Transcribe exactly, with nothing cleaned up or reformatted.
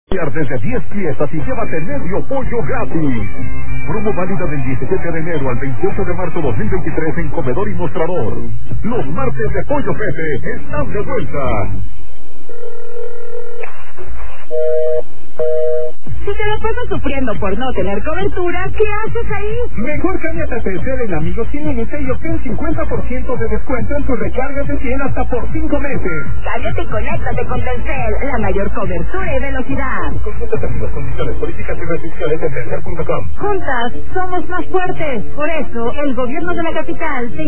Desde diez piezas y llévate medio pollo gratis. Promo válida del diecisiete de enero al veintiocho de marzo dos mil veintitrés en Comedor y Mostrador. Los martes de Pollo Pepe están de vuelta. Si te la pasas sufriendo por no tener cobertura, ¿qué haces ahí? Mejor cámbiate a Telcel en Amigos cien Minutos y obtén cincuenta por ciento de descuento en tu recarga de cien hasta por cinco meses. Cállate y conéctate con Telcel, la mayor cobertura y velocidad. Consulta las condiciones, políticas y restricciones en telcel punto com. Juntas somos más fuertes. Por eso, el gobierno de la capital te